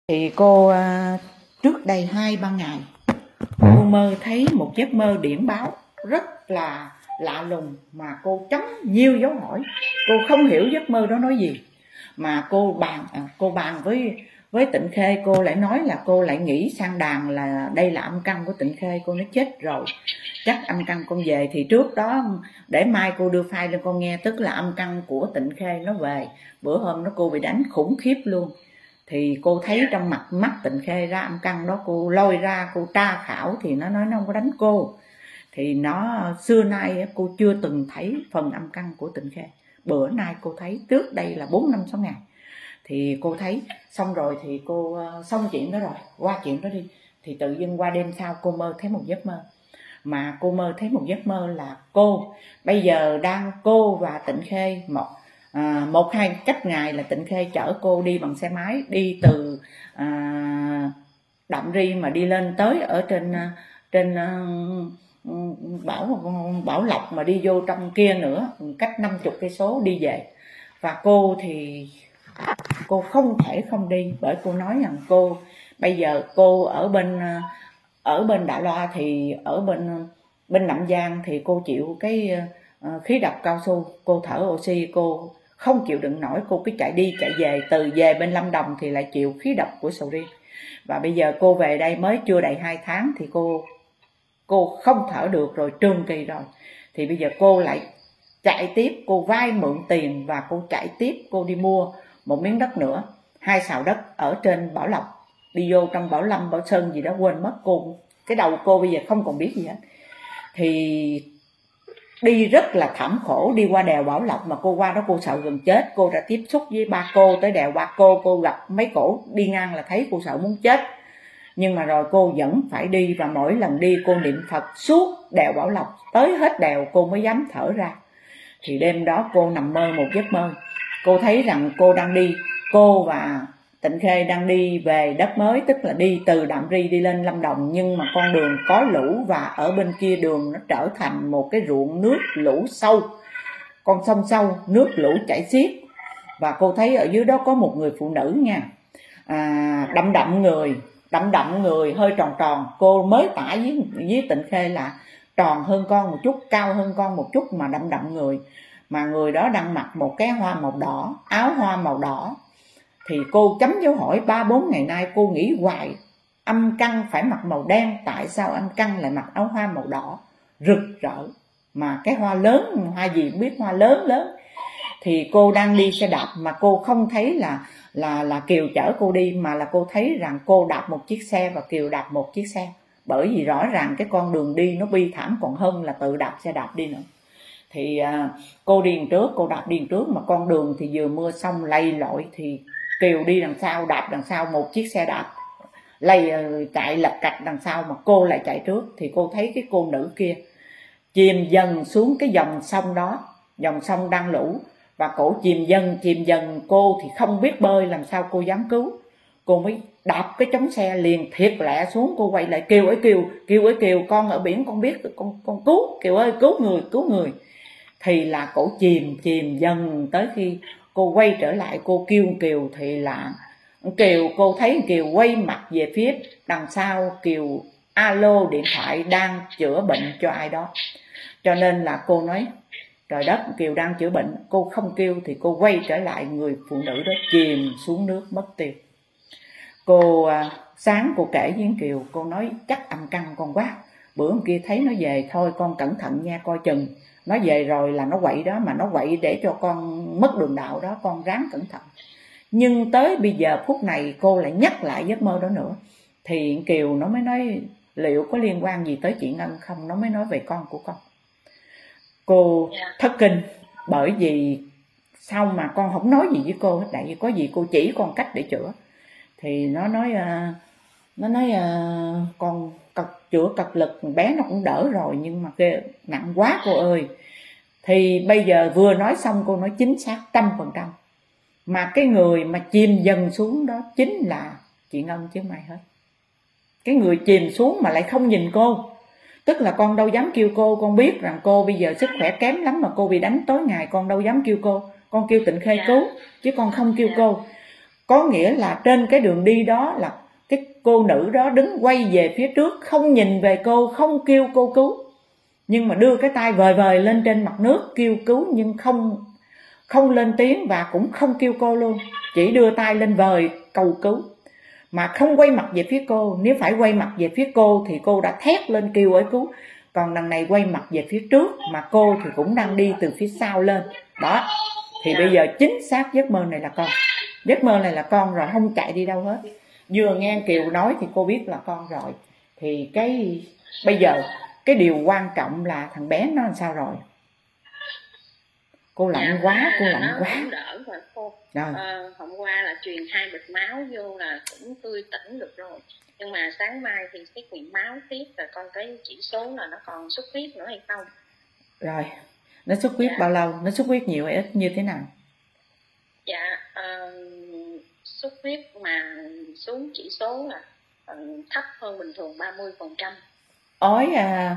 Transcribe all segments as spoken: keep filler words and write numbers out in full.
Thì cô à, trước đây hai ba ngày cô mơ thấy một giấc mơ điểm báo rất là lạ lùng mà cô chấm nhiều dấu hỏi. Cô không hiểu giấc mơ đó nói gì, mà cô bàn à, cô bàn với với Tịnh Khê. Cô lại nói là cô lại nghĩ sang đàn là đây là âm căn của Tịnh Khê. Cô nói chết rồi, chắc âm căn con về. Thì trước đó để mai cô đưa file cho con nghe, tức là âm căn của Tịnh Khê nó về. Bữa hôm đó cô bị đánh khủng khiếp luôn. Thì cô thấy trong mặt mắt Tịnh Khê ra âm căn đó, cô lôi ra cô tra khảo thì nó nói nó không có đánh cô. Thì nó xưa nay cô chưa từng thấy phần âm căn của Tịnh Khê. Bữa nay cô thấy, trước đây là bốn năm sáu ngày thì cô thấy. Xong rồi thì cô xong chuyện đó rồi, qua chuyện đó đi. Thì tự dưng qua đêm sau cô mơ thấy một giấc mơ. Mà cô mơ thấy một giấc mơ là cô bây giờ đang, cô và Tịnh Khê một à, một hai cách ngày là Tịnh Khê chở cô đi bằng xe máy, đi từ à, Đạm Ri mà đi lên tới ở trên trên uh, Bảo Bảo Lộc mà đi vô trong kia nữa, cách năm mươi cây số đi về. Và cô thì cô không thể không đi, bởi cô nói rằng cô bây giờ cô ở bên ở bên Đại Loa, thì ở bên bên Nậm Giang thì cô chịu cái uh, khí độc cao su, cô thở oxy, cô không chịu đựng nổi, cô cứ chạy đi chạy về. Từ về bên Lâm Đồng thì lại chịu khí độc của sầu riêng. Và bây giờ cô về đây mới chưa đầy hai tháng thì cô cô không thở được rồi, trương kỳ rồi. Thì bây giờ cô lại chạy tiếp, cô vay mượn tiền và cô chạy tiếp, cô đi mua một miếng đất nữa, hai sào đất ở trên Bảo Lộc, đi vô trong Bảo Lâm, Bảo Sơn gì đó quên mất. Cô cái đầu cô bây giờ không còn biết gì hết. Thì đi rất là thảm khổ, đi qua đèo Bảo Lộc mà cô qua đó cô sợ gần chết. Cô đã tiếp xúc với ba cô tới đèo Ba Cô, cô gặp mấy cổ đi ngang là thấy cô sợ muốn chết. Nhưng mà rồi cô vẫn phải đi, và mỗi lần đi cô niệm Phật suốt đèo Bảo Lộc, tới hết đèo cô mới dám thở ra. Thì đêm đó cô nằm mơ một giấc mơ. Cô thấy rằng cô đang đi, cô và Tịnh Khê đang đi về đất mới, tức là đi từ Đạm Ri đi lên Lâm Đồng. Nhưng mà con đường có lũ, và ở bên kia đường nó trở thành một cái ruộng nước lũ sâu, con sông sâu, nước lũ chảy xiết. Và cô thấy ở dưới đó có một người phụ nữ nha, à, đậm đậm người, đậm đậm người, hơi tròn tròn. Cô mới tả với, với Tịnh Khê là tròn hơn con một chút, cao hơn con một chút, mà đậm đậm người. Mà người đó đang mặc một cái hoa màu đỏ, áo hoa màu đỏ. Thì cô chấm dấu hỏi ba bốn ngày nay, cô nghĩ hoài âm căn phải mặc màu đen, tại sao âm căn lại mặc áo hoa màu đỏ rực rỡ, mà cái hoa lớn, hoa gì cũng biết, hoa lớn lớn. Thì cô đang đi xe đạp mà cô không thấy là là là Kiều chở cô đi, mà là cô thấy rằng cô đạp một chiếc xe và Kiều đạp một chiếc xe. Bởi vì rõ ràng cái con đường đi nó bi thảm còn hơn là tự đạp xe đạp đi nữa. Thì à, cô đi đằng trước, cô đạp đi đằng trước, mà con đường thì vừa mưa xong lầy lội. Thì Kiều đi đằng sau, đạp đằng sau một chiếc xe đạp, lầy chạy lật cạch đằng sau, mà cô lại chạy trước. Thì cô thấy cái cô nữ kia chìm dần xuống cái dòng sông đó, dòng sông đang lũ, và cổ chìm dần chìm dần. Cô thì không biết bơi, làm sao cô dám cứu. Cô mới đạp cái chống xe liền thiệt lẹ xuống. Cô quay lại, Kiều ơi Kiều, Kiều ơi Kiều, con ở biển con biết, con con cứu, Kiều ơi cứu người, cứu người. Thì là cổ chìm chìm dần, tới khi cô quay trở lại, cô kêu Kiều thì là Kiều, cô thấy Kiều quay mặt về phía đằng sau, Kiều alo điện thoại đang chữa bệnh cho ai đó. Cho nên là cô nói trời đất, Kiều đang chữa bệnh. Cô không kêu thì cô quay trở lại, người phụ nữ đó chìm xuống nước mất tiêu. Cô à, sáng cô kể với Kiều, cô nói chắc âm căn con quá, bữa kia thấy nó về, thôi con cẩn thận nha, coi chừng nó về rồi là nó quậy đó, mà nó quậy để cho con mất đường đạo đó, con ráng cẩn thận. Nhưng tới bây giờ phút này cô lại nhắc lại giấc mơ đó nữa. Thì Kiều nó mới nói liệu có liên quan gì tới chị Ngân không, nó mới nói về con của con. Cô thất kinh, bởi vì sao mà con không nói gì với cô hết, tại vì có gì cô chỉ con cách để chữa. Thì nó nói nó nói con cật, chữa cật lực bé nó cũng đỡ rồi, nhưng mà cái nặng quá cô ơi. Thì bây giờ vừa nói xong cô nói chính xác trăm phần trăm, mà cái người mà chìm dần xuống đó chính là chị Ngân chứ không ai hết. Cái người chìm xuống mà lại không nhìn cô, tức là con đâu dám kêu cô. Con biết rằng cô bây giờ sức khỏe kém lắm, mà cô bị đánh tối ngày, con đâu dám kêu cô. Con kêu Tịnh Khê cứu chứ con không kêu cô. có nghĩa là trên cái đường đi đó là cái cô nữ đó đứng quay về phía trước, không nhìn về cô, không kêu cô cứu, nhưng mà đưa cái tay vời vời lên trên mặt nước kêu cứu, nhưng không không lên tiếng và cũng không kêu cô luôn, chỉ đưa tay lên vời cầu cứu mà không quay mặt về phía cô. Nếu phải quay mặt về phía cô thì cô đã thét lên kêu ơi cứu, còn đằng này quay mặt về phía trước mà cô thì cũng đang đi từ phía sau lên đó. Thì bây giờ chính xác giấc mơ này là con, giấc mơ này là con rồi, không chạy đi đâu hết. Vừa nghe Kiều nói thì cô biết là con rồi. Thì cái bây giờ cái điều quan trọng là thằng bé nó làm sao rồi? Cô lạnh Dạ, quá, cô là lạnh nó quá. cũng đỡ rồi cô. Rồi. Ờ, hôm qua là truyền hai bịch máu vô là cũng tươi tỉnh được rồi. Nhưng mà sáng mai thì xét nghiệm máu tiếp rồi coi cái chỉ số là nó còn xuất huyết nữa hay không. Rồi, nó xuất huyết Dạ. bao lâu? Nó xuất huyết nhiều hay ít như thế nào? Dạ, uh, xuất huyết mà xuống chỉ số là uh, thấp hơn bình thường ba mươi phần trăm. Ói à,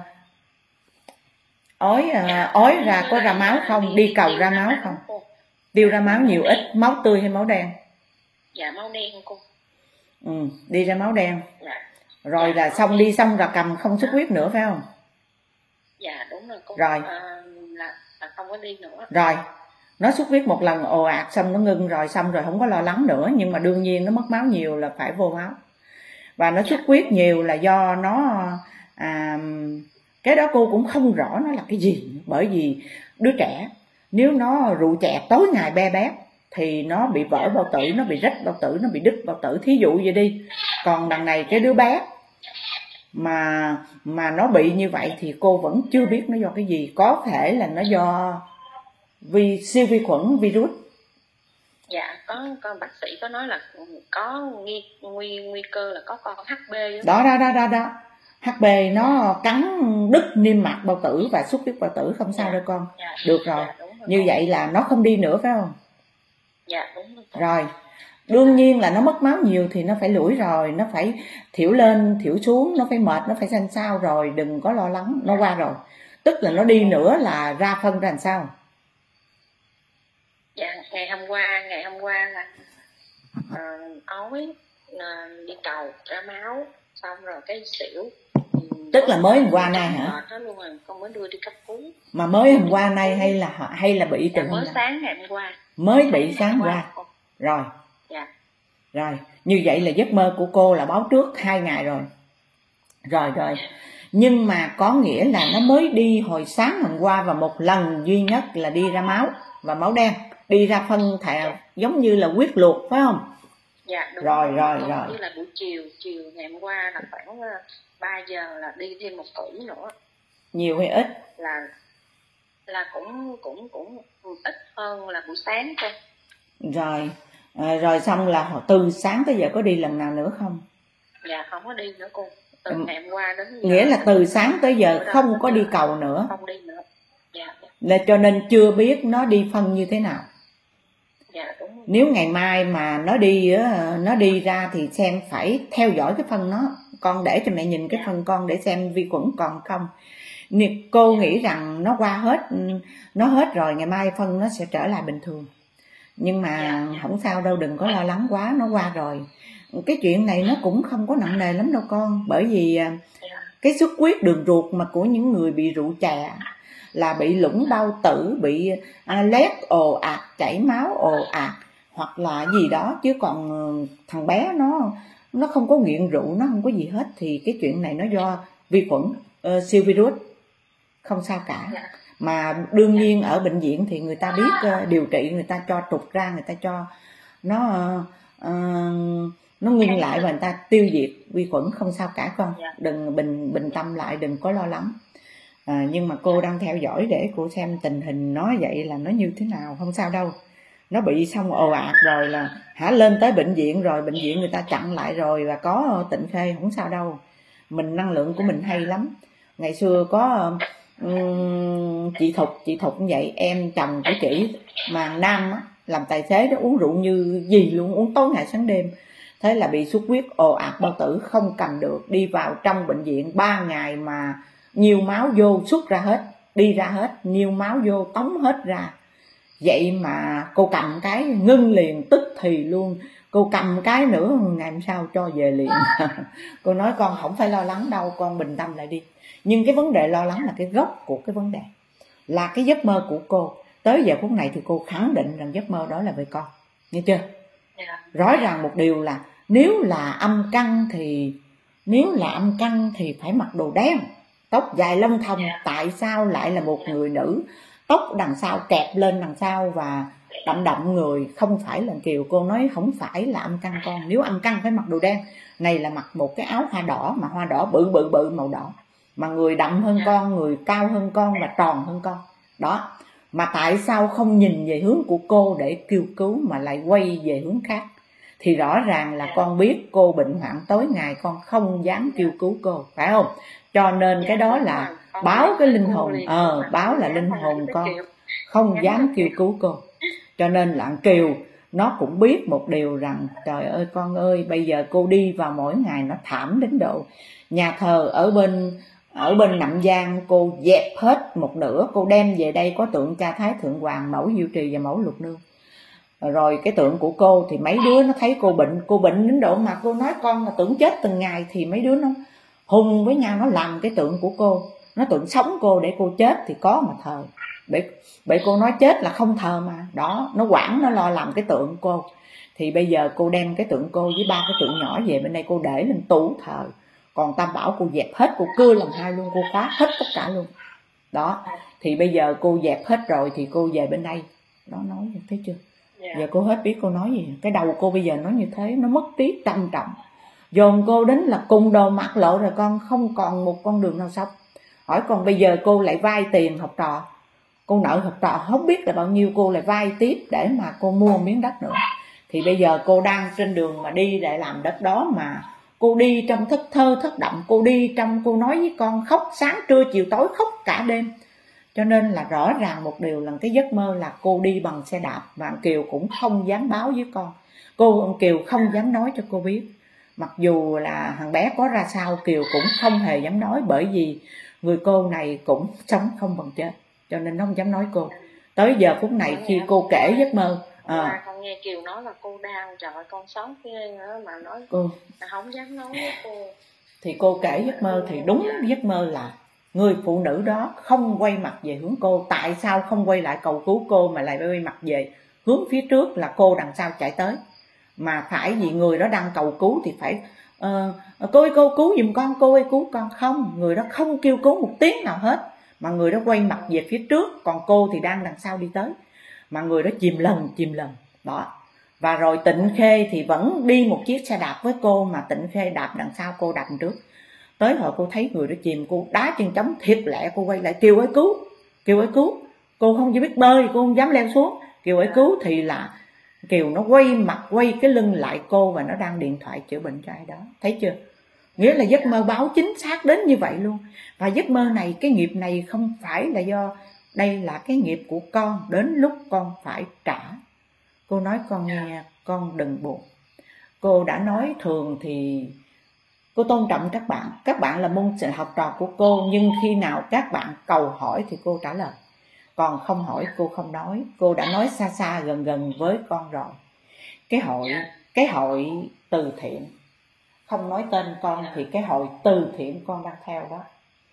ói à, Dạ, ói ra có ra máu không? Đi cầu ra máu không? Cô. Tiêu ra máu nhiều ít, máu tươi hay máu đen? Dạ, máu đen cô. Ừ, đi ra máu đen. Dạ. Rồi Dạ, là xong đi xong là cầm không xuất huyết nữa phải không? Dạ đúng rồi cô. Rồi. À, là, là không có đi nữa. Rồi, nó xuất huyết một lần ồ ạt xong nó ngưng rồi, xong rồi không có lo lắng nữa, nhưng mà đương nhiên nó mất máu nhiều là phải vô máu. Và nó xuất huyết nhiều là do nó à, cái đó cô cũng không rõ nó là cái gì, bởi vì đứa trẻ nếu nó rượu chè tối ngày be bét thì nó bị vỡ bao tử, nó bị rách bao tử, nó bị đứt bao tử, thí dụ vậy đi. Còn đằng này cái đứa bé mà mà nó bị như vậy thì cô vẫn chưa biết nó do cái gì. Có thể là nó do vì siêu vi khuẩn, virus. Dạ, có, có bác sĩ có nói là có nguy nguy nguy cơ là có con hát bê đó đó đó đó đó hát bê nó cắn đứt niêm mạc bao tử và xuất huyết bao tử, không sao dạ. đâu con. Dạ. Được rồi. Dạ, đúng rồi. Như vậy là nó không đi nữa phải không? Dạ đúng rồi. Rồi, đương nhiên là nó mất máu nhiều thì nó phải lủi rồi, nó phải thiểu lên thiểu xuống, nó phải mệt, nó phải xanh xao rồi, đừng có lo lắng, nó qua rồi. Tức là nó đi nữa là ra phân ra làm sao? Dạ, ngày hôm qua ngày hôm qua là uh, ói uh, đi cầu ra máu xong rồi cái xỉu. Tức là mới hôm qua nay hả? Đó luôn rồi, con mới đưa đi cấp cứu. Mà mới hôm qua nay hay là hay là bị từ dạ, hôm mới nay? sáng ngày hôm qua. Mới bị sáng qua. qua. Rồi. Dạ. Rồi, như vậy là giấc mơ của cô là báo trước hai ngày rồi. Rồi rồi. Nhưng mà có nghĩa là nó mới đi hồi sáng hôm qua và một lần duy nhất là đi ra máu và máu đen, đi ra phân thẻ giống như là huyết luộc phải không? Dạ đúng rồi. Rồi rồi rồi. Như là buổi chiều, chiều ngày hôm qua là khoảng ba giờ là đi thêm một cử nữa. Nhiều hay ít? Là là cũng cũng cũng ít hơn là buổi sáng thôi. Rồi. À, rồi xong là từ sáng tới giờ có đi lần nào nữa không? Dạ không có đi nữa cô. Từ ừ. ngày hôm qua đến giờ. Nghĩa là từ sáng tới giờ không có đi cầu nữa. Không đi nữa. Dạ. Là cho nên chưa biết nó đi phân như thế nào. Dạ đúng rồi. Nếu ngày mai mà nó đi nó đi ra thì xem phải theo dõi cái phân nó. Con để cho mẹ nhìn cái dạ. phân con để xem vi khuẩn còn không. Cô dạ. nghĩ rằng nó qua hết, nó hết rồi, ngày mai phân nó sẽ trở lại bình thường. Nhưng mà dạ. không sao đâu, đừng có lo lắng quá, nó qua rồi. Cái chuyện này nó cũng không có nặng nề lắm đâu con. Bởi vì cái xuất huyết đường ruột mà của những người bị rượu chè là bị lũng bao tử, bị lét ồ ạt, chảy máu ồ ạt hoặc là gì đó. Chứ còn thằng bé nó nó không có nghiện rượu, nó không có gì hết. Thì cái chuyện này nó do vi khuẩn, uh, siêu virus, không sao cả. Mà đương nhiên ở bệnh viện thì người ta biết uh, điều trị, người ta cho trục ra, người ta cho nó uh, uh, nó ngưng lại và người ta tiêu diệt vi khuẩn, không sao cả con. Đừng bình bình tâm lại, đừng có lo lắng. À, nhưng mà cô đang theo dõi để cô xem tình hình nó vậy là nó như thế nào, không sao đâu. Nó bị xong ồ ạt rồi là hả lên tới bệnh viện rồi, bệnh viện người ta chặn lại rồi và có tịnh khê, không sao đâu. Mình năng lượng của mình hay lắm. Ngày xưa có um, chị Thục, chị Thục như vậy, em chồng của chị mà nam á, làm tài xế đó, uống rượu như gì luôn, uống tối ngày sáng đêm. Thế là bị xuất huyết ồ ạt bao tử, không cầm được, đi vào trong bệnh viện ba ngày mà nhiều máu vô xuất ra hết, đi ra hết, nhiều máu vô tống hết ra. Vậy mà cô cầm cái ngưng liền tức thì luôn. Cô cầm cái nữa ngày hôm sau cho về liền. Cô nói con không phải lo lắng đâu, con bình tâm lại đi. Nhưng cái vấn đề lo lắng là cái gốc của cái vấn đề, là cái giấc mơ của cô. Tới giờ phút này thì cô khẳng định rằng giấc mơ đó là về con, nghe chưa? Rõ ràng một điều là nếu là âm căn thì nếu là âm căn thì phải mặc đồ đen, tóc dài lông thòng. Tại sao lại là một người nữ, tóc đằng sau kẹp lên đằng sau và đậm đậm người? Không phải là Kiều. Cô nói không phải là âm căn con. Nếu âm căn phải mặc đồ đen. Này là mặc một cái áo hoa đỏ, mà hoa đỏ bự bự bự màu đỏ, mà người đậm hơn con, người cao hơn con và tròn hơn con đó. Mà tại sao không nhìn về hướng của cô để kêu cứu mà lại quay về hướng khác? Thì rõ ràng là con biết cô bệnh hoạn tối ngày, con không dám kêu cứu cô, phải không? Cho nên cái đó là báo cái linh hồn, ờ báo là linh hồn con không dám kêu cứu cô. Cho nên là Kiều nó cũng biết một điều rằng trời ơi con ơi, bây giờ cô đi vào mỗi ngày nó thảm đến độ nhà thờ ở bên ở bên Nậm Giang cô dẹp hết một nửa, cô đem về đây có tượng Cha Thái Thượng Hoàng, mẫu Diệu Trì và mẫu Lục Nương. Rồi cái tượng của cô thì mấy đứa nó thấy cô bệnh, cô bệnh đến độ mà cô nói con là tưởng chết từng ngày, thì mấy đứa nó hùng với nhau, nó làm cái tượng của cô, nó tượng sống cô để cô chết thì có mà thờ. Bởi, bởi cô nói chết là không thờ mà. Đó, nó quản, nó lo làm cái tượng cô. Thì bây giờ cô đem cái tượng cô với ba cái tượng nhỏ về bên đây cô để lên tủ thờ. Còn Tam Bảo cô dẹp hết, cô cưa làm hai luôn, cô phá hết tất cả luôn. Đó, thì bây giờ cô dẹp hết rồi thì cô về bên đây. Đó, nói thấy chưa? Giờ cô hết biết cô nói gì. Cái đầu cô bây giờ nói như thế, nó mất tiếc trầm trọng. Dồn cô đến là cùng đồ mặt lộ rồi, con không còn một con đường nào sống. Hỏi còn bây giờ cô lại vay tiền học trò, cô nợ học trò không biết là bao nhiêu, cô lại vay tiếp để mà cô mua miếng đất nữa. Thì bây giờ cô đang trên đường mà đi để làm đất đó, mà cô đi trong thất thơ thất động. Cô đi trong, cô nói với con khóc sáng trưa chiều tối, khóc cả đêm. Cho nên là rõ ràng một điều là cái giấc mơ là cô đi bằng xe đạp, và Kiều cũng không dám báo với con. Cô Kiều không dám nói cho cô biết. Mặc dù là thằng bé có ra sao Kiều cũng không hề dám nói, bởi vì người cô này cũng sống không bằng chết, cho nên nó không dám nói cô. Tới giờ phút này khi cô kể giấc mơ, à, con nghe Kiều nói là cô đau, trời ơi con sống ghê nữa mà nói cô là không dám nói với cô. Thì cô kể giấc mơ thì đúng giấc mơ là người phụ nữ đó không quay mặt về hướng cô. Tại sao không quay lại cầu cứu cô mà lại quay mặt về hướng phía trước là cô đằng sau chạy tới? Mà phải vì người đó đang cầu cứu thì phải uh, cô ơi cô cứu giùm con, cô ơi cứu con. Không, người đó không kêu cứu một tiếng nào hết, mà người đó quay mặt về phía trước, còn cô thì đang đằng sau đi tới. Mà người đó chìm lần chìm lần đó. Và rồi Tịnh Khê thì vẫn đi một chiếc xe đạp với cô, mà Tịnh Khê đạp đằng sau, cô đạp đằng trước. Tới hồi cô thấy người đó chìm, cô đá chân trống thiệt lẹ, cô quay lại Kiều ơi cứu, Kiều ơi cứu. Cô không chỉ biết bơi, cô không dám leo xuống. Kiều ơi cứu thì là Kiều nó quay mặt, quay cái lưng lại cô, và nó đang điện thoại chữa bệnh cho ai đó. Thấy chưa? Nghĩa là giấc mơ báo chính xác đến như vậy luôn. Và giấc mơ này, cái nghiệp này không phải là do, đây là cái nghiệp của con, đến lúc con phải trả. Cô nói con nghe, con đừng buồn. Cô đã nói thường thì cô tôn trọng các bạn, các bạn là môn học trò của cô, nhưng khi nào các bạn cầu hỏi thì cô trả lời, còn không hỏi cô không nói. Cô đã nói xa xa gần gần với con rồi. Cái hội cái hội từ thiện, không nói tên con thì cái hội từ thiện con đang theo đó,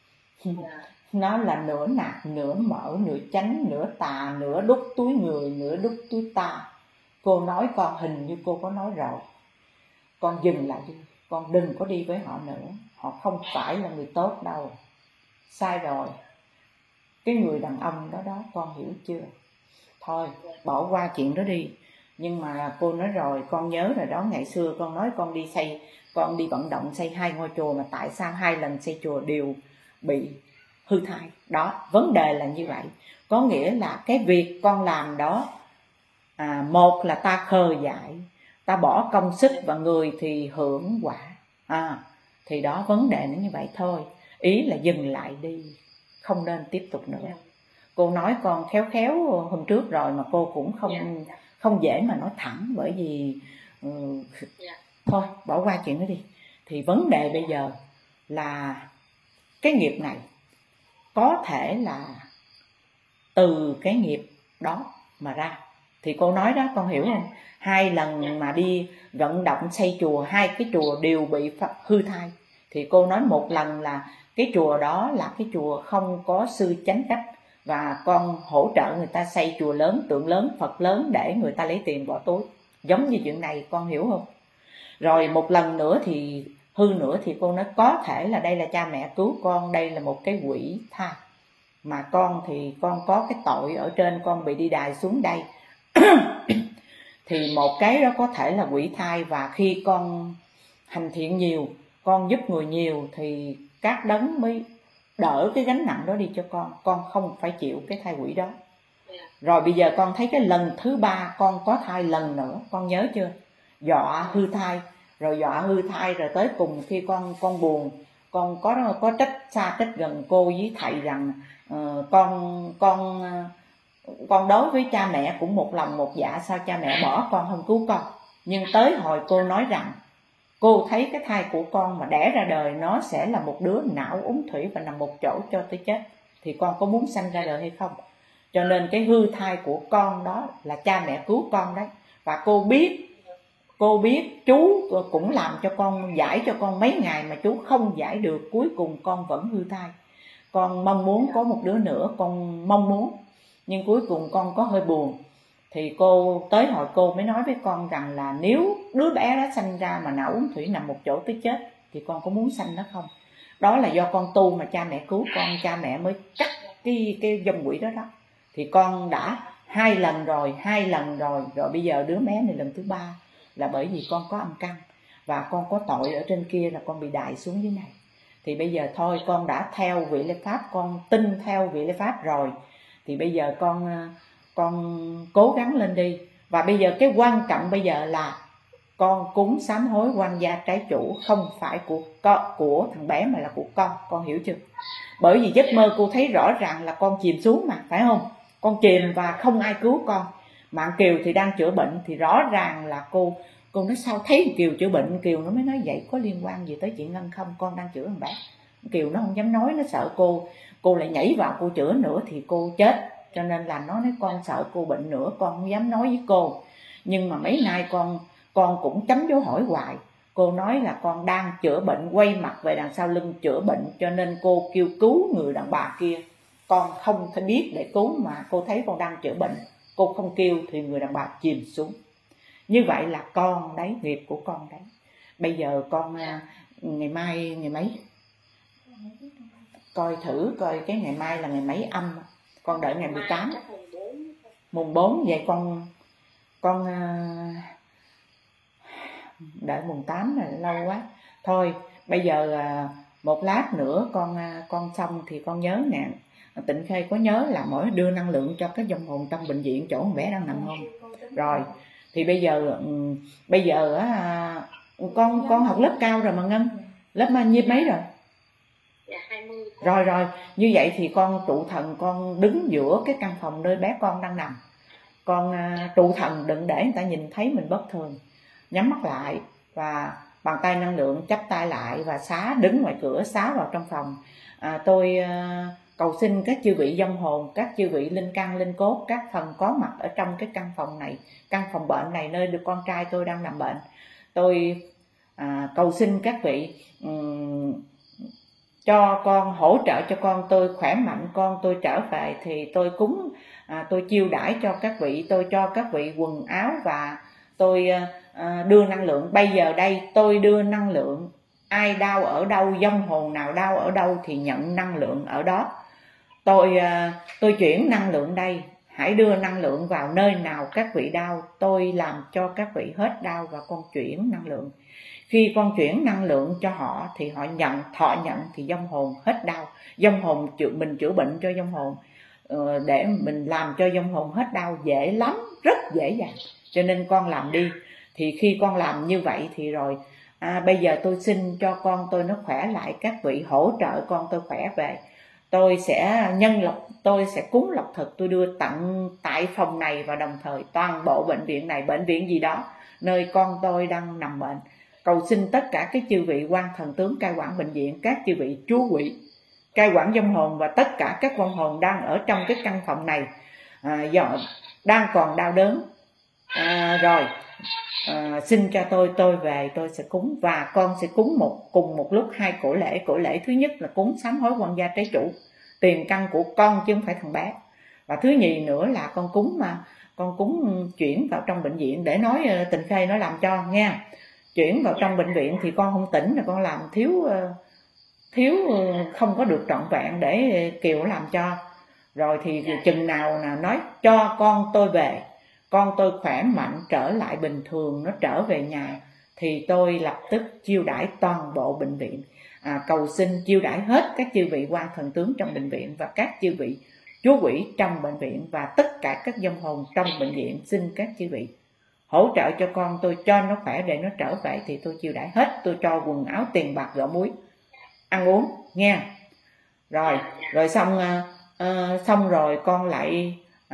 nó là nửa nạc nửa mỡ, nửa chánh nửa tà, nửa đút túi người, nửa đút túi ta. Cô nói con hình như cô có nói rồi, con dừng lại đi, con đừng có đi với họ nữa, họ không phải là người tốt đâu, sai rồi. Cái người đàn ông đó đó, con hiểu chưa? Thôi bỏ qua chuyện đó đi. Nhưng mà cô nói rồi, con nhớ rồi đó, ngày xưa con nói con đi xây, con đi vận động xây hai ngôi chùa, mà tại sao hai lần xây chùa đều bị hư thai? Đó, vấn đề là như vậy. Có nghĩa là cái việc con làm đó, à, một là ta khờ dại, ta bỏ công sức và người thì hưởng quả. À, thì đó, vấn đề nó như vậy thôi. Ý là dừng lại đi, không nên tiếp tục nữa. Cô nói con khéo khéo hôm trước rồi, mà cô cũng không không dễ mà nói thẳng, bởi vì uh, thôi bỏ qua chuyện đó đi. Thì vấn đề bây giờ là cái nghiệp này có thể là từ cái nghiệp đó mà ra, Thì cô nói đó, con hiểu không? Hai lần mà đi vận động xây chùa, hai cái chùa đều bị hư thai. Thì cô nói một lần là cái chùa đó là cái chùa không có sư chánh cách, và con hỗ trợ người ta xây chùa lớn, tượng lớn, Phật lớn để người ta lấy tiền bỏ túi. Giống như chuyện này, con hiểu không? Rồi một lần nữa thì hư nữa, thì cô nói có thể là đây là cha mẹ cứu con, đây là một cái quỷ thai. Mà con thì con có cái tội ở trên, con bị đi đài xuống đây. Thì một cái đó có thể là quỷ thai, và khi con hành thiện nhiều, con giúp người nhiều thì các đấng mới đỡ cái gánh nặng đó đi cho con, con không phải chịu cái thai quỷ đó. Rồi bây giờ con thấy cái lần thứ ba con có thai lần nữa, con nhớ chưa? Dọa hư thai, rồi dọa hư thai, rồi tới cùng khi con con buồn, con có có trách xa trách gần cô với thầy rằng uh, con con con đối với cha mẹ cũng một lòng một dạ, sao cha mẹ bỏ con không cứu con. Nhưng tới hồi cô nói rằng cô thấy cái thai của con mà đẻ ra đời nó sẽ là một đứa não úng thủy và nằm một chỗ cho tới chết, thì con có muốn sanh ra đời hay không? Cho nên cái hư thai của con đó là cha mẹ cứu con đấy. Và cô biết, cô biết chú cũng làm cho con, giải cho con mấy ngày mà chú không giải được, cuối cùng con vẫn hư thai. Con mong muốn có một đứa nữa, con mong muốn, nhưng cuối cùng con có hơi buồn. Thì cô tới hồi cô mới nói với con rằng là nếu đứa bé đó sanh ra mà não uống thủy nằm một chỗ tới chết thì con có muốn sanh nó không? Đó là do con tu mà cha mẹ cứu con, cha mẹ mới cắt cái cái dòng quỷ đó đó. Thì con đã hai lần rồi, hai lần rồi, rồi bây giờ đứa bé này lần thứ ba là bởi vì con có âm căn và con có tội ở trên kia là con bị đày xuống dưới này. Thì bây giờ thôi con đã theo vị lễ pháp, con tin theo vị lễ pháp rồi, thì bây giờ con con cố gắng lên đi. Và bây giờ cái quan trọng bây giờ là con cúng sám hối quan gia trái chủ, không phải của con, của thằng bé mà là của con, con hiểu chưa? Bởi vì giấc mơ cô thấy rõ ràng là con chìm xuống mà, phải không? Con chìm và không ai cứu con. Mạng Kiều thì đang chữa bệnh, thì rõ ràng là cô cô nói sao thấy Kiều chữa bệnh. Kiều nó mới nói vậy có liên quan gì tới chuyện Ngân không, con đang chữa thằng bé. Kiều nó không dám nói, nó sợ cô cô lại nhảy vào cô chữa nữa thì cô chết, cho nên là nó nói con sợ cô bệnh nữa, con không dám nói với cô. Nhưng mà mấy nay con con cũng chấm dấu hỏi hoài. Cô nói là con đang chữa bệnh, quay mặt về đằng sau lưng chữa bệnh, cho nên cô kêu cứu người đàn bà kia. Con không thể biết để cứu mà cô thấy con đang chữa bệnh, cô không kêu thì người đàn bà chìm xuống. Như vậy là con đấy, nghiệp của con đấy. Bây giờ con ngày mai ngày mấy coi thử coi cái ngày mai là ngày mấy âm. Con đợi ngày mười tám, mùng bốn. Vậy con con đợi mùng tám là lâu quá. Thôi bây giờ một lát nữa con con xong thì con nhớ nè, Tịnh Khê có nhớ là mỗi đưa năng lượng cho các vong hồn trong bệnh viện chỗ con bé đang nằm không? Rồi thì bây giờ bây giờ con con học lớp cao rồi mà Ngân, lớp bao nhiêu mấy rồi? Rồi rồi, như vậy thì con trụ thần, con đứng giữa cái căn phòng nơi bé con đang nằm. Con uh, trụ thần đừng để người ta nhìn thấy mình bất thường. Nhắm mắt lại và bàn tay năng lượng chắp tay lại và xá, đứng ngoài cửa xá vào trong phòng. À, tôi uh, cầu xin các chư vị vong hồn, các chư vị linh căn, linh cốt, các thần có mặt ở trong cái căn phòng này, căn phòng bệnh này nơi được con trai tôi đang nằm bệnh. Tôi uh, cầu xin các vị um, cho con, hỗ trợ cho con tôi khỏe mạnh, con tôi trở về thì tôi cúng, à, tôi chiêu đãi cho các vị, tôi cho các vị quần áo và tôi à, đưa năng lượng. Bây giờ đây tôi đưa năng lượng, ai đau ở đâu, vong hồn nào đau ở đâu thì nhận năng lượng ở đó. Tôi à, tôi chuyển năng lượng đây, hãy đưa năng lượng vào nơi nào các vị đau, tôi làm cho các vị hết đau và con chuyển năng lượng. Khi con chuyển năng lượng cho họ thì họ nhận, thọ nhận thì vong hồn hết đau. Vong hồn chữa, mình chữa bệnh cho vong hồn, để mình làm cho vong hồn hết đau dễ lắm, rất dễ dàng. Cho nên con làm đi. Thì khi con làm như vậy thì rồi à, bây giờ tôi xin cho con tôi nó khỏe lại, các vị hỗ trợ con tôi khỏe về. Tôi sẽ nhân lộc, tôi sẽ cúng lộc thực, tôi đưa tặng tại phòng này và đồng thời toàn bộ bệnh viện này, bệnh viện gì đó nơi con tôi đang nằm bệnh. Cầu xin tất cả các chư vị quan thần tướng cai quản bệnh viện, các chư vị chú quỷ cai quản vong hồn và tất cả các vong hồn đang ở trong cái căn phòng này, à, do đang còn đau đớn. À, rồi à, xin cho tôi tôi về tôi sẽ cúng, và con sẽ cúng một cùng một lúc hai cổ lễ. Cổ lễ thứ nhất là cúng sám hối quan gia trái chủ, tiền căn của con chứ không phải thằng bé. Và thứ nhì nữa là con cúng mà con cúng chuyển vào trong bệnh viện, để nói Tình Khê nó làm cho nha. Chuyển vào trong bệnh viện thì con không tỉnh là con làm thiếu thiếu không có được trọn vẹn, để Kiều làm cho. Rồi thì chừng nào là nói cho con tôi về, con tôi khỏe mạnh trở lại bình thường, nó trở về nhà, thì tôi lập tức chiêu đãi toàn bộ bệnh viện, à, cầu xin chiêu đãi hết các chư vị quan thần tướng trong bệnh viện và các chư vị chúa quỷ trong bệnh viện và tất cả các vong hồn trong bệnh viện. Xin các chư vị hỗ trợ cho con tôi, cho nó khỏe để nó trở về, thì tôi chiêu đãi hết, tôi cho quần áo, tiền bạc, gạo muối, ăn uống nha. Rồi rồi xong uh, xong rồi con lại uh,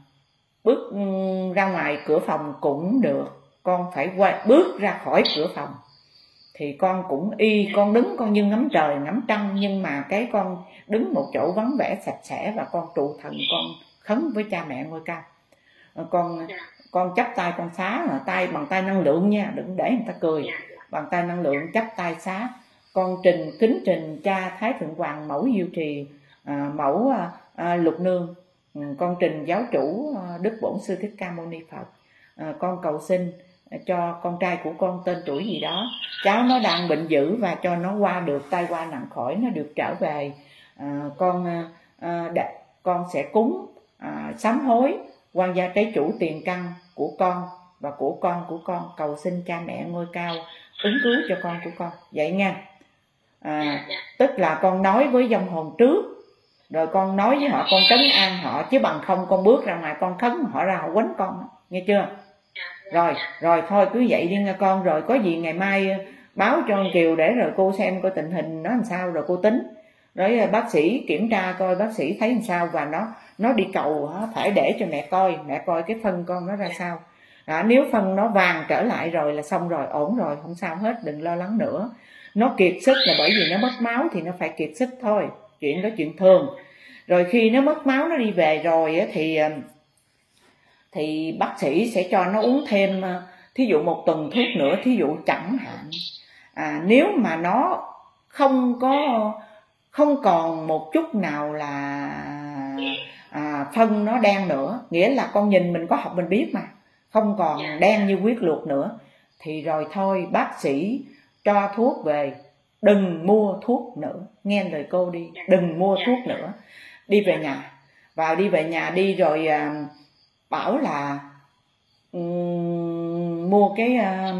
bước ra ngoài cửa phòng cũng được, con phải quay bước ra khỏi cửa phòng thì con cũng y, con đứng con như ngắm trời ngắm trăng, nhưng mà cái con đứng một chỗ vắng vẻ sạch sẽ và con trụ thần, con khấn với cha mẹ ngôi cao. Con con chắp tay con xá, mà tay bằng tay năng lượng nha, đừng để người ta cười, bằng tay năng lượng chắp tay xá. Con trình kính trình cha Thái Thượng Hoàng mẫu Diệu Trì, à, mẫu à, Lục Nương, con trình giáo chủ à, Đức Bổn Sư Thích Ca Mâu Ni Phật, à, con cầu xin cho con trai của con tên tuổi gì đó, cháu nó đang bệnh dữ, và cho nó qua được tai qua nặng khỏi, nó được trở về. À, con à, đã, con sẽ cúng à, sám hối quan gia trái chủ tiền căn của con và của con của con, cầu xin cha mẹ ngôi cao ứng cứu cho con của con, vậy nha. À, tức là con nói với vong hồn trước, rồi con nói với họ, con trấn an họ, chứ bằng không con bước ra ngoài con khấn họ ra họ quánh con, nghe chưa? Rồi rồi thôi cứ vậy đi nha con, rồi có gì ngày mai báo cho con Kiều để rồi cô xem coi tình hình nó làm sao rồi cô tính, rồi bác sĩ kiểm tra coi bác sĩ thấy làm sao, và nó nó đi cầu phải để cho mẹ coi, mẹ coi cái phân con nó ra sao. À, nếu phân nó vàng trở lại rồi là xong rồi, ổn rồi, không sao hết, đừng lo lắng nữa. Nó kiệt sức là bởi vì nó mất máu thì nó phải kiệt sức thôi, chuyện đó chuyện thường. Rồi khi nó mất máu nó đi về rồi thì thì bác sĩ sẽ cho nó uống thêm thí dụ một tuần thuốc nữa, thí dụ chẳng hạn. À, nếu mà nó không có không còn một chút nào là à, phân nó đen nữa, nghĩa là con nhìn mình có học mình biết mà, không còn đen như huyết luộc nữa, thì rồi thôi bác sĩ cho thuốc về, đừng mua thuốc nữa, nghe lời cô đi, đừng mua thuốc nữa, đi về nhà. Và đi về nhà đi rồi à, bảo là um, mua cái uh,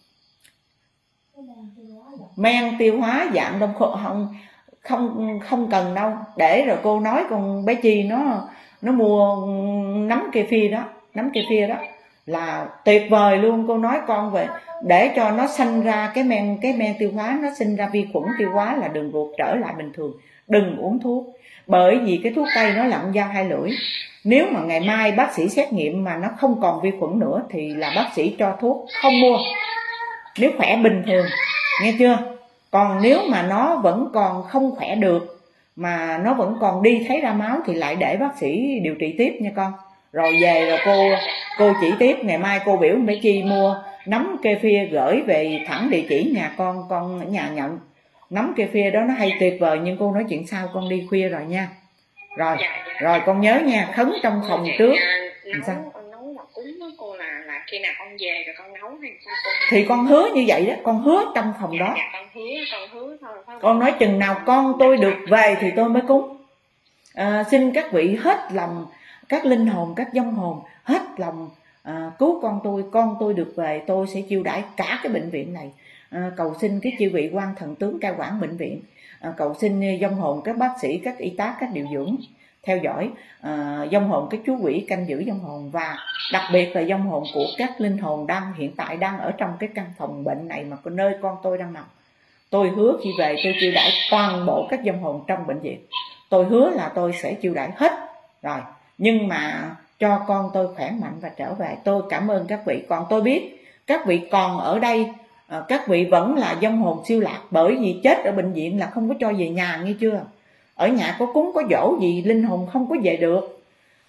men tiêu hóa dạng đông khô, không không không cần đâu, để rồi cô nói con bé Chi nó nó mua nấm kê phia đó, nấm kê phia đó là tuyệt vời luôn. Cô nói con về để cho nó sinh ra cái men cái men tiêu hóa, nó sinh ra vi khuẩn tiêu hóa là đường ruột trở lại bình thường, đừng uống thuốc, bởi vì cái thuốc tây nó là con dao hai lưỡi. Nếu mà ngày mai bác sĩ xét nghiệm mà nó không còn vi khuẩn nữa thì là bác sĩ cho thuốc, không mua nếu khỏe bình thường, nghe chưa? Còn nếu mà nó vẫn còn không khỏe được, mà nó vẫn còn đi thấy ra máu thì lại để bác sĩ điều trị tiếp nha con. Rồi về rồi cô cô chỉ tiếp, ngày mai cô biểu bé Chi mua nấm kê phia gửi về thẳng địa chỉ nhà con, con ở nhà nhận. Nấm kê phia đó nó hay tuyệt vời, nhưng cô nói chuyện sau, con đi khuya rồi nha. Rồi, rồi con nhớ nha, khấn trong phòng trước. Nấu, sao? Nấu mà cúng với cô là, là khi nào con về rồi con nấu hay sao cô? Thì con hứa như vậy đó, con hứa trong phòng đó. Dạ, con hứa, con hứa thôi. Phải con nói chừng nào con tôi được về thì tôi mới cúng. À, xin các vị hết lòng, các linh hồn, các vong hồn hết lòng à, cứu con tôi, con tôi được về, tôi sẽ chiêu đãi cả cái bệnh viện này. À, cầu xin cái chư vị quan thần tướng cai quản bệnh viện, à, cầu xin vong hồn các bác sĩ, các y tá, các điều dưỡng theo dõi, à, vong hồn các chú quỷ canh giữ vong hồn, và đặc biệt là vong hồn của các linh hồn đang hiện tại đang ở trong cái căn phòng bệnh này mà nơi con tôi đang nằm. Tôi hứa khi về tôi chiêu đãi toàn bộ các vong hồn trong bệnh viện, tôi hứa là tôi sẽ chiêu đãi hết rồi, nhưng mà cho con tôi khỏe mạnh và trở về. Tôi cảm ơn các vị. Còn tôi biết các vị còn ở đây, các vị vẫn là vong hồn siêu lạc, bởi vì chết ở bệnh viện là không có cho về nhà, nghe chưa? Ở nhà có cúng có dỗ gì linh hồn không có về được.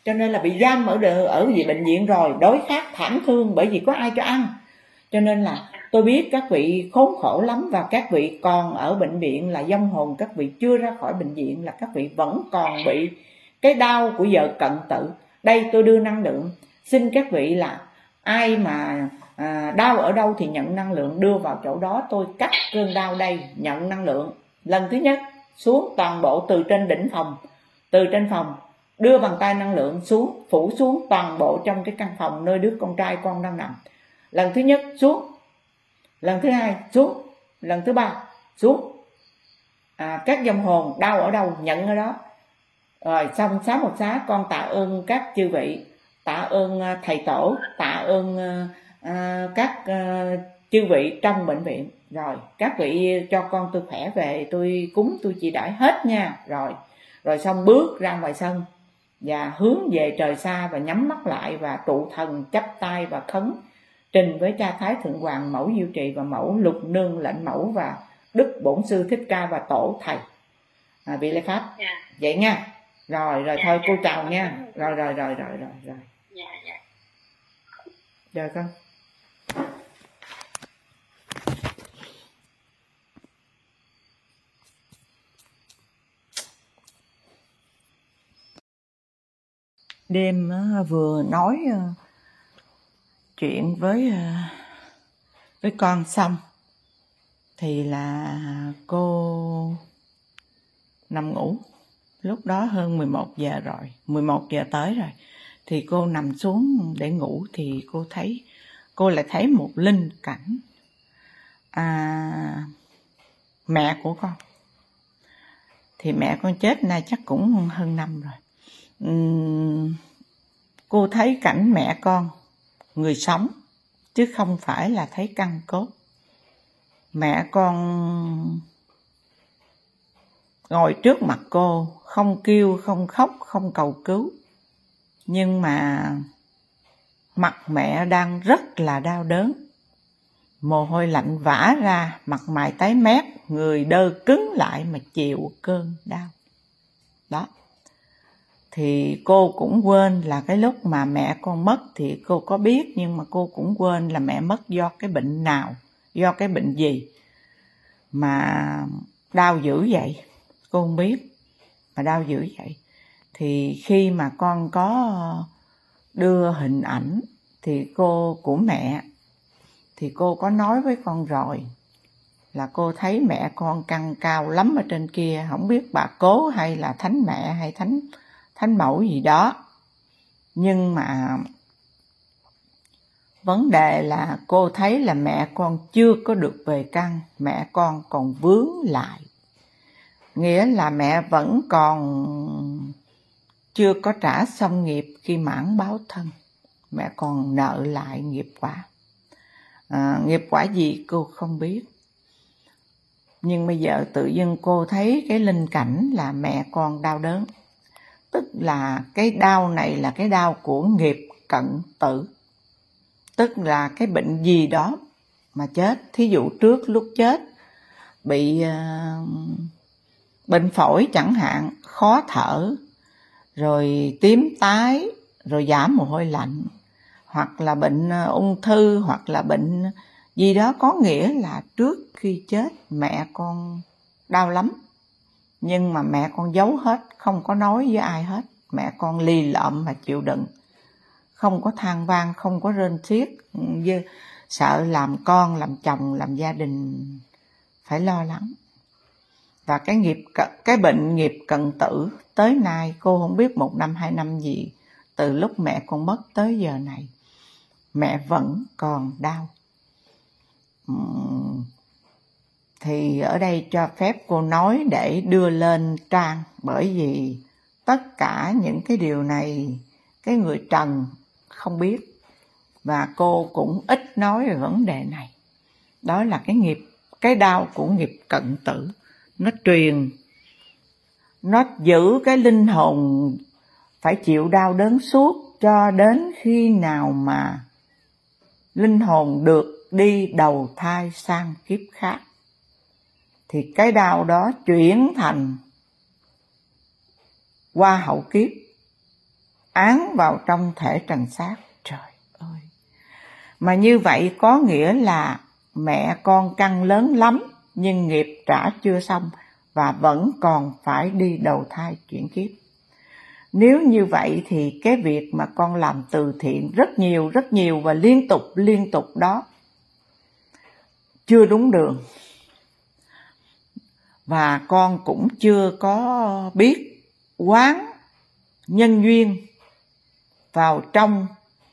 cho nên là bị giam ở đờ, ở gì bệnh viện rồi, đối khác thảm thương bởi vì có ai cho ăn. Cho nên là tôi biết các vị khốn khổ lắm, và các vị còn ở bệnh viện là vong hồn các vị chưa ra khỏi bệnh viện, là các vị vẫn còn bị cái đau của vợ cận tử. Đây tôi đưa năng lượng, xin các vị là ai mà à, đau ở đâu thì nhận năng lượng đưa vào chỗ đó. Tôi cắt cơn đau đây, nhận năng lượng. Lần thứ nhất xuống toàn bộ từ trên đỉnh phòng, từ trên phòng đưa bàn tay năng lượng xuống, phủ xuống toàn bộ trong cái căn phòng nơi đứa con trai con đang nằm. Lần thứ nhất xuống, lần thứ hai xuống, lần thứ ba xuống. À, các vong hồn đau ở đâu nhận ở đó. Rồi xong xá một xá con tạ ơn các chư vị, tạ ơn thầy tổ, tạ ơn uh, các uh, chư vị trong bệnh viện. Rồi các vị cho con tôi khỏe về, tôi cúng tôi chỉ đãi hết nha. Rồi rồi xong bước ra ngoài sân và hướng về trời xa và nhắm mắt lại và tụ thần chắp tay và khấn trình với cha Thái Thượng Hoàng, mẫu Diệu Trì và mẫu Lục Nương Lệnh Mẫu và Đức Bổn Sư Thích Ca và tổ thầy à, vị lễ pháp. Yeah. Vậy nha. Rồi rồi yeah, thôi yeah, cô chào yeah. nha. Rồi rồi rồi rồi rồi rồi. Dạ dạ. Rồi con. Đêm vừa nói chuyện với với con xong thì là cô nằm ngủ. Lúc đó hơn mười một giờ rồi, mười một giờ tới rồi. Thì cô nằm xuống để ngủ thì cô thấy, cô lại thấy một linh cảnh à, mẹ của con. Thì mẹ con chết nay chắc cũng hơn năm rồi. Uhm, cô thấy cảnh mẹ con người sống chứ không phải là thấy căn cốt. Mẹ con ngồi trước mặt cô, không kêu, không khóc, không cầu cứu, nhưng mà mặt mẹ đang rất là đau đớn, mồ hôi lạnh vã ra, mặt mày tái mét, người đơ cứng lại mà chịu cơn đau đó. Thì cô cũng quên là cái lúc mà mẹ con mất thì cô có biết, nhưng mà cô cũng quên là mẹ mất do cái bệnh nào, do cái bệnh gì mà đau dữ vậy. Cô không biết mà đau dữ vậy. Thì khi mà con có đưa hình ảnh thì cô của mẹ thì cô có nói với con rồi, là cô thấy mẹ con căng cao lắm ở trên kia, không biết bà cố hay là thánh mẹ hay thánh thánh mẫu gì đó. Nhưng mà vấn đề là cô thấy là mẹ con chưa có được về căn, mẹ con còn vướng lại. Nghĩa là mẹ vẫn còn chưa có trả xong nghiệp khi mãn báo thân. Mẹ còn nợ lại nghiệp quả. À, nghiệp quả gì cô không biết. Nhưng bây giờ tự dưng cô thấy cái linh cảnh là mẹ con đau đớn. Tức là cái đau này là cái đau của nghiệp cận tử. Tức là cái bệnh gì đó mà chết. Thí dụ trước lúc chết bị uh, bệnh phổi chẳng hạn, khó thở, rồi tím tái, rồi giảm mồ hôi lạnh, hoặc là bệnh ung thư, hoặc là bệnh gì đó. Có nghĩa là trước khi chết mẹ con đau lắm, nhưng mà mẹ con giấu hết, không có nói với ai hết. Mẹ con lì lợm mà chịu đựng, không có than vang, không có rên xiết, sợ làm con, làm chồng, làm gia đình phải lo lắng. Và cái nghiệp cái bệnh nghiệp cận tử tới nay cô không biết một năm hai năm gì, từ lúc mẹ con mất tới giờ này mẹ vẫn còn đau. Uhm, thì ở đây cho phép cô nói để đưa lên trang, bởi vì tất cả những cái điều này cái người trần không biết, và cô cũng ít nói về vấn đề này. Đó là cái nghiệp, cái đau của nghiệp cận tử. Nó truyền, nó giữ cái linh hồn phải chịu đau đớn suốt cho đến khi nào mà linh hồn được đi đầu thai sang kiếp khác. Thì cái đau đó chuyển thành qua hậu kiếp án vào trong thể trần xác. Trời ơi! Mà như vậy có nghĩa là mẹ con căn lớn lắm, nhưng nghiệp trả chưa xong và vẫn còn phải đi đầu thai chuyển kiếp. Nếu như vậy thì cái việc mà con làm từ thiện rất nhiều, rất nhiều và liên tục, liên tục đó chưa đúng đường. Và con cũng chưa có biết quán nhân duyên vào trong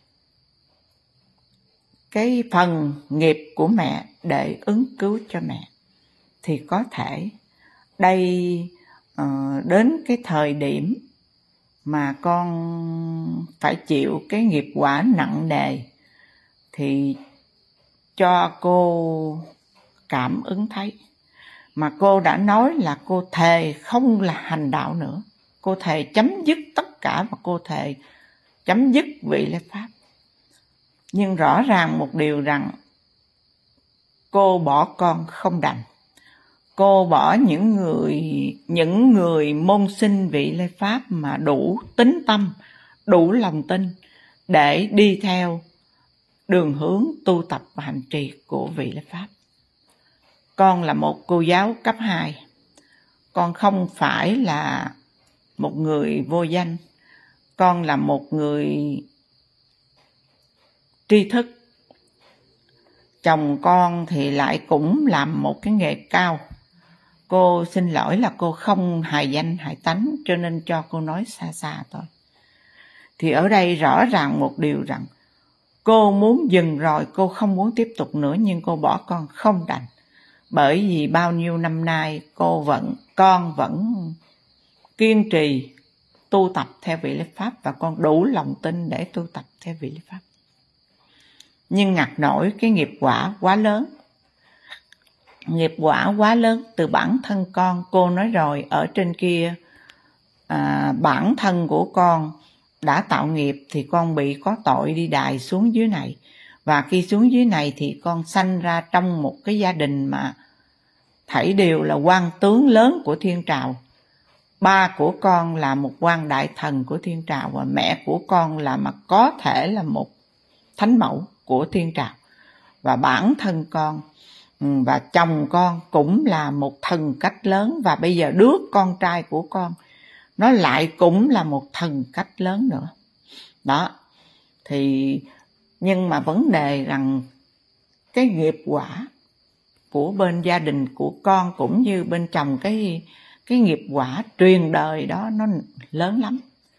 cái phần nghiệp của mẹ để ứng cứu cho mẹ. Thì có thể đây uh, đến cái thời điểm mà con phải chịu cái nghiệp quả nặng nề thì cho cô cảm ứng thấy. Mà cô đã nói là cô thề không là hành đạo nữa. Cô thề chấm dứt tất cả và cô thề chấm dứt vị lễ pháp. Nhưng rõ ràng một điều rằng cô bỏ con không đành. Cô bỏ những người những người môn sinh vị lễ pháp mà đủ tín tâm, đủ lòng tin để đi theo đường hướng tu tập và hành trì của vị lễ pháp. Con là một cô giáo cấp hai. Con không phải là một người vô danh. Con là một người tri thức. Chồng con thì lại cũng làm một cái nghề cao. Cô xin lỗi là cô không hài danh hài tánh, cho nên cho cô nói xa xa thôi. Thì ở đây rõ ràng một điều rằng cô muốn dừng rồi, cô không muốn tiếp tục nữa, nhưng cô bỏ con không đành. Bởi vì bao nhiêu năm nay cô vẫn, con vẫn kiên trì tu tập theo vị lễ pháp và con đủ lòng tin để tu tập theo vị lễ pháp. Nhưng ngặt nổi cái nghiệp quả quá lớn. Nghiệp quả quá lớn từ bản thân con. Cô nói rồi, ở trên kia à, bản thân của con đã tạo nghiệp thì con bị có tội đi đài xuống dưới này. Và khi xuống dưới này thì con sanh ra trong một cái gia đình mà thảy đều là quan tướng lớn của thiên trào. Ba của con là một quan đại thần của thiên trào và mẹ của con là mà có thể là một thánh mẫu của thiên trào. Và bản thân con và chồng con cũng là một thần cách lớn, và bây giờ đứa con trai của con nó lại cũng là một thần cách lớn nữa. Đó. Thì nhưng mà vấn đề rằng cái nghiệp quả của bên gia đình của con cũng như bên chồng, cái cái nghiệp quả truyền đời đó nó lớn lắm.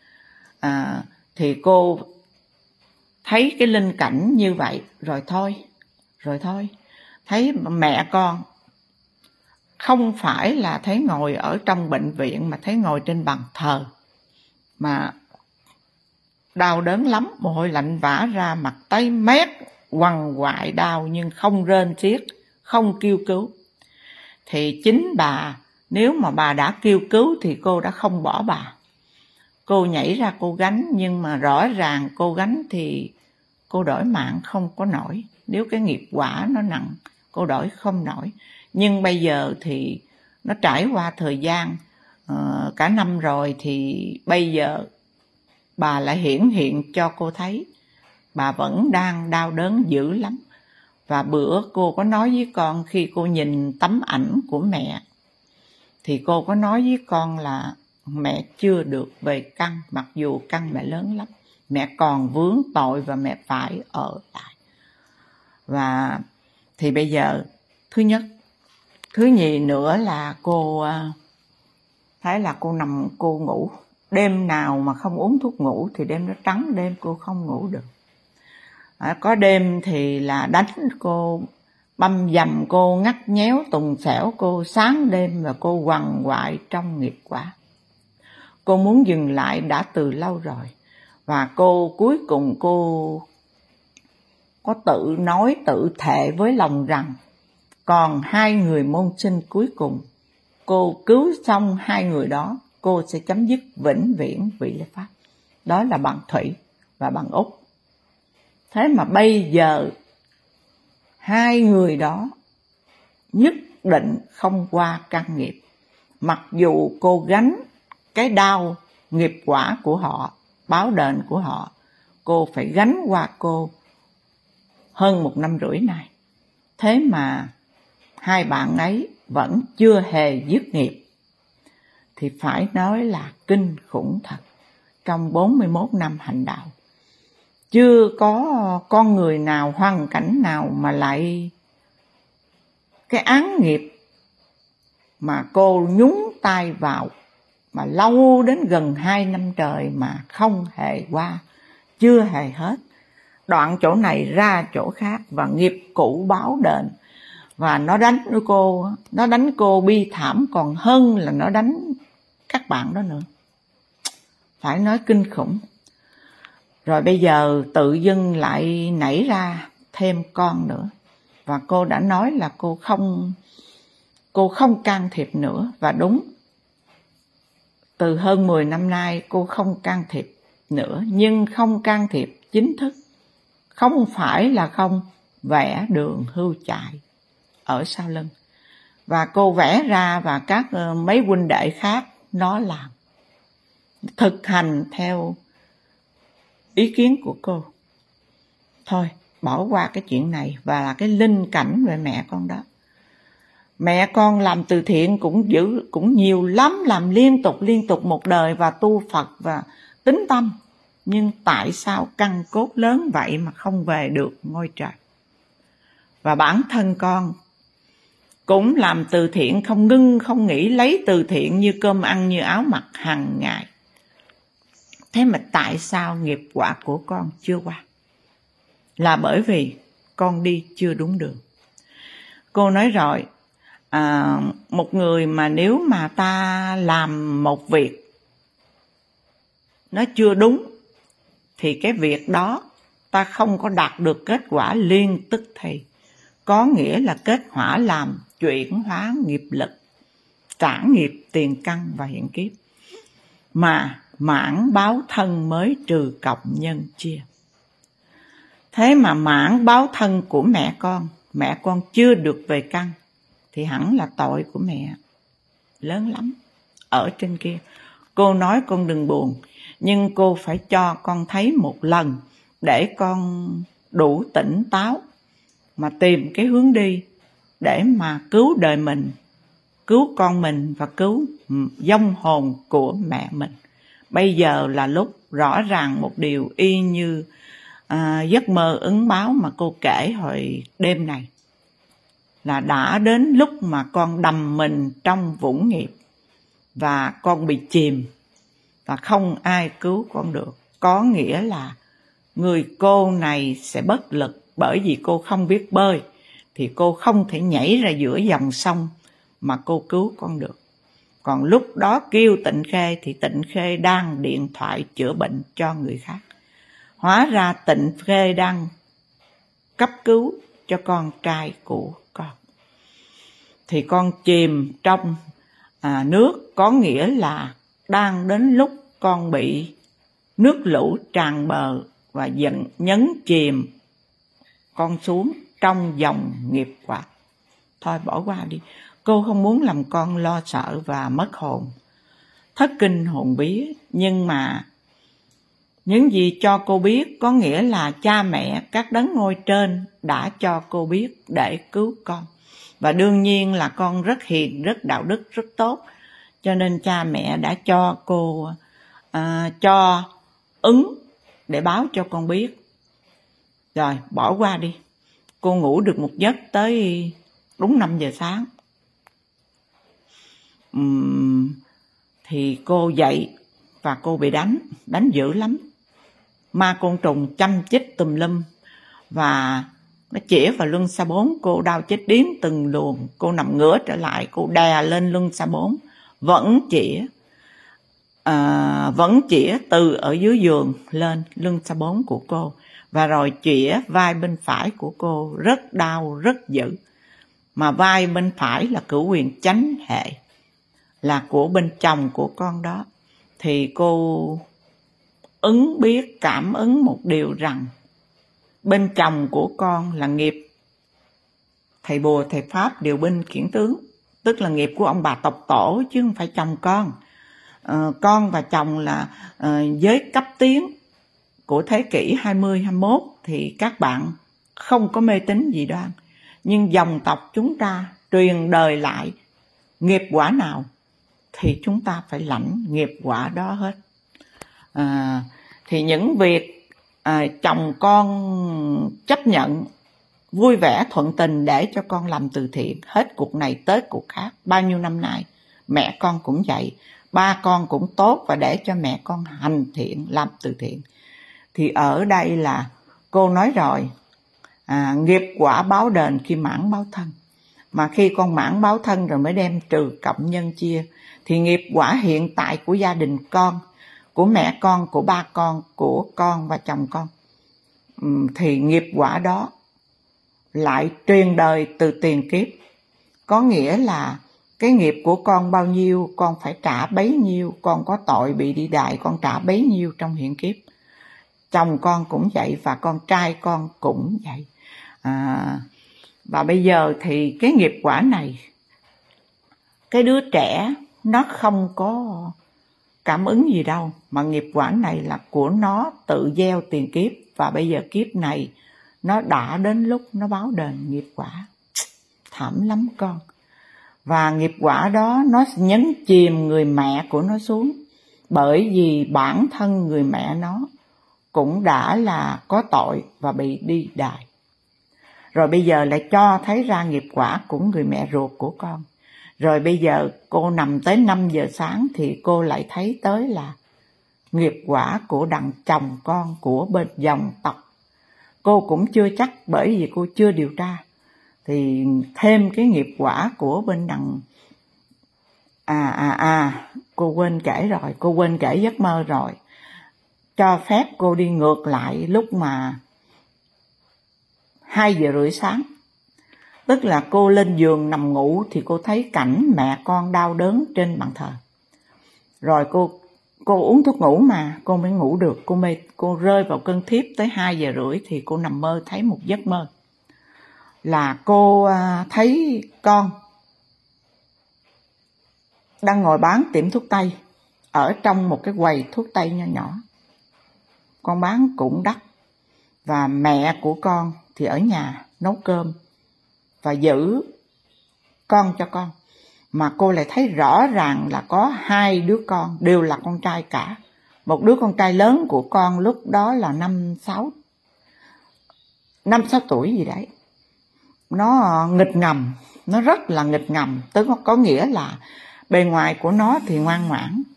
À, thì cô thấy cái linh cảnh như vậy rồi thôi, rồi thôi. Thấy mẹ con không phải là thấy ngồi ở trong bệnh viện mà thấy ngồi trên bàn thờ, mà đau đớn lắm, mồ hôi lạnh vã ra, mặt tái mét, quằn quại đau nhưng không rên xiết, không kêu cứu. Thì chính bà, nếu mà bà đã kêu cứu thì cô đã không bỏ bà. Cô nhảy ra cô gánh, nhưng mà rõ ràng cô gánh thì cô đổi mạng không có nổi. Nếu cái nghiệp quả nó nặng, cô đổi không nổi. Nhưng bây giờ thì nó trải qua thời gian uh, cả năm rồi, thì bây giờ bà lại hiển hiện cho cô thấy bà vẫn đang đau đớn dữ lắm. Và bữa cô có nói với con, khi cô nhìn tấm ảnh của mẹ thì cô có nói với con là mẹ chưa được về căn, mặc dù căn mẹ lớn lắm, mẹ còn vướng tội và mẹ phải ở lại. Và thì bây giờ thứ nhất, thứ nhì nữa là cô thấy là cô nằm cô ngủ, đêm nào mà không uống thuốc ngủ thì đêm đó trắng đêm cô không ngủ được. À, có đêm thì là đánh cô, băm dầm cô, ngắt nhéo tùng xẻo cô sáng đêm, và cô quằn quại trong nghiệp quả. Cô muốn dừng lại đã từ lâu rồi. Và cô cuối cùng cô có tự nói, tự thệ với lòng rằng còn hai người môn sinh cuối cùng, cô cứu xong hai người đó, cô sẽ chấm dứt vĩnh viễn vị lễ pháp. Đó là bạn Thủy và bạn Úc. Thế mà bây giờ hai người đó nhất định không qua căn nghiệp. Mặc dù cô gánh cái đau nghiệp quả của họ báo đền của họ, cô phải gánh qua cô hơn một năm rưỡi này. Thế mà hai bạn ấy vẫn chưa hề dứt nghiệp, thì phải nói là kinh khủng thật. Trong bốn mươi mốt năm hành đạo, chưa có con người nào, hoàn cảnh nào mà lại cái án nghiệp mà cô nhúng tay vào mà lâu đến gần hai năm trời mà không hề qua, chưa hề hết. Đoạn chỗ này ra chỗ khác và nghiệp cũ báo đền. Và nó đánh cô, nó đánh cô bi thảm còn hơn là nó đánh các bạn đó nữa. Phải nói kinh khủng. Rồi bây giờ tự dưng lại nảy ra thêm con nữa. Và cô đã nói là cô không cô không can thiệp nữa. Và đúng, từ hơn mười năm nay cô không can thiệp nữa. Nhưng không can thiệp chính thức, không phải là không vẽ đường hưu chạy ở sau lưng. Và cô vẽ ra và các mấy huynh đệ khác nó làm, thực hành theo ý kiến của cô. Thôi bỏ qua cái chuyện này và là cái linh cảnh về mẹ con đó. Mẹ con làm từ thiện cũng dữ, cũng nhiều lắm, làm liên tục liên tục một đời và tu Phật và tín tâm. Nhưng tại sao căn cốt lớn vậy mà không về được ngôi trời? Và bản thân con cũng làm từ thiện không ngưng không nghỉ, lấy từ thiện như cơm ăn như áo mặc hàng ngày. Thế mà tại sao nghiệp quả của con chưa qua? Là bởi vì con đi chưa đúng đường. Cô nói rồi, à, một người mà nếu mà ta làm một việc nó chưa đúng thì cái việc đó ta không có đạt được kết quả liên tức thì. Có nghĩa là kết quả làm chuyển hóa nghiệp lực, trả nghiệp tiền căn và hiện kiếp. Mà mãn báo thân mới trừ cộng nhân chia. Thế mà mãn báo thân của mẹ con, mẹ con chưa được về căn, thì hẳn là tội của mẹ lớn lắm ở trên kia. Cô nói con đừng buồn, nhưng cô phải cho con thấy một lần để con đủ tỉnh táo mà tìm cái hướng đi để mà cứu đời mình, cứu con mình và cứu vong hồn của mẹ mình. Bây giờ là lúc rõ ràng một điều y như à, giấc mơ ứng báo mà cô kể hồi đêm này, là đã đến lúc mà con đầm mình trong vũng nghiệp và con bị chìm và không ai cứu con được. Có nghĩa là người cô này sẽ bất lực, bởi vì cô không biết bơi thì cô không thể nhảy ra giữa dòng sông mà cô cứu con được. Còn lúc đó kêu Tịnh Khê thì Tịnh Khê đang điện thoại chữa bệnh cho người khác. Hóa ra Tịnh Khê đang cấp cứu cho con trai của con. Thì con chìm trong à, nước, có nghĩa là đang đến lúc con bị nước lũ tràn bờ và dẫn nhấn chìm con xuống trong dòng nghiệp quả. Thôi bỏ qua đi. Cô không muốn làm con lo sợ và mất hồn, thất kinh hồn vía. Nhưng mà những gì cho cô biết có nghĩa là cha mẹ, các đấng ngôi trên đã cho cô biết để cứu con. Và đương nhiên là con rất hiền, rất đạo đức, rất tốt, cho nên cha mẹ đã cho cô à, cho ứng để báo cho con biết. Rồi bỏ qua đi. Cô ngủ được một giấc tới đúng năm giờ sáng. Uhm, thì cô dậy và cô bị đánh, đánh dữ lắm. Ma côn trùng chăm chích tùm lum và nó chĩa vào lưng xa bốn. Cô đau chết điếng từng luồng. Cô nằm ngửa trở lại, cô đè lên lưng xa bốn, vẫn chĩa à, vẫn chĩa từ ở dưới giường lên lưng xa bốn của cô. Và rồi chĩa vai bên phải của cô, rất đau, rất dữ. Mà vai bên phải là cửu huyền chánh hệ, là của bên chồng của con đó. Thì cô ứng biết, cảm ứng một điều rằng bên chồng của con là nghiệp thầy bùa, thầy pháp, điều binh, khiển tướng, tức là nghiệp của ông bà tộc tổ chứ không phải chồng con. uh, con và chồng là uh, giới cấp tiến của thế kỷ hai mươi, hai mươi mốt thì các bạn không có mê tín dị đoan. Nhưng dòng tộc chúng ta truyền đời lại nghiệp quả nào thì chúng ta phải lãnh nghiệp quả đó hết. À, thì những việc à, chồng con chấp nhận vui vẻ thuận tình để cho con làm từ thiện hết cuộc này tới cuộc khác. Bao nhiêu năm nay mẹ con cũng vậy, ba con cũng tốt và để cho mẹ con hành thiện, làm từ thiện. Thì ở đây là cô nói rồi, à, nghiệp quả báo đền khi mãn báo thân. Mà khi con mãn báo thân rồi mới đem trừ cộng nhân chia. Thì nghiệp quả hiện tại của gia đình con, của mẹ con, của ba con, của con và chồng con, thì nghiệp quả đó lại truyền đời từ tiền kiếp. Có nghĩa là cái nghiệp của con bao nhiêu con phải trả bấy nhiêu. Con có tội bị đi đày con trả bấy nhiêu trong hiện kiếp. Chồng con cũng vậy và con trai con cũng vậy. À, và bây giờ thì cái nghiệp quả này, cái đứa trẻ nó không có cảm ứng gì đâu, mà nghiệp quả này là của nó tự gieo tiền kiếp. Và bây giờ kiếp này nó đã đến lúc nó báo đền nghiệp quả. Thảm lắm con. Và nghiệp quả đó nó sẽ nhấn chìm người mẹ của nó xuống. Bởi vì bản thân người mẹ nó cũng đã là có tội và bị đi đày. Rồi bây giờ lại cho thấy ra nghiệp quả của người mẹ ruột của con. Rồi bây giờ cô nằm tới năm giờ sáng thì cô lại thấy tới là nghiệp quả của đằng chồng con, của bên dòng tộc. Cô cũng chưa chắc bởi vì cô chưa điều tra. Thì thêm cái nghiệp quả của bên đằng... À à à, cô quên kể rồi, cô quên kể giấc mơ rồi. Cho phép cô đi ngược lại lúc mà hai giờ rưỡi sáng. Tức là cô lên giường nằm ngủ thì cô thấy cảnh mẹ con đau đớn trên bàn thờ. Rồi cô cô uống thuốc ngủ mà cô mới ngủ được. Cô mê, cô rơi vào cơn thiếp tới hai giờ rưỡi thì cô nằm mơ thấy một giấc mơ. Là cô à, thấy con đang ngồi bán tiệm thuốc tây ở trong một cái quầy thuốc tây nho nhỏ. Con bán cũng đắt. Và mẹ của con thì ở nhà nấu cơm và giữ con cho con. Mà cô lại thấy rõ ràng là có hai đứa con đều là con trai cả. Một đứa con trai lớn của con lúc đó là năm sáu năm sáu tuổi gì đấy. Nó nghịch ngầm, nó rất là nghịch ngầm. Tức có nghĩa là bề ngoài của nó thì ngoan ngoãn,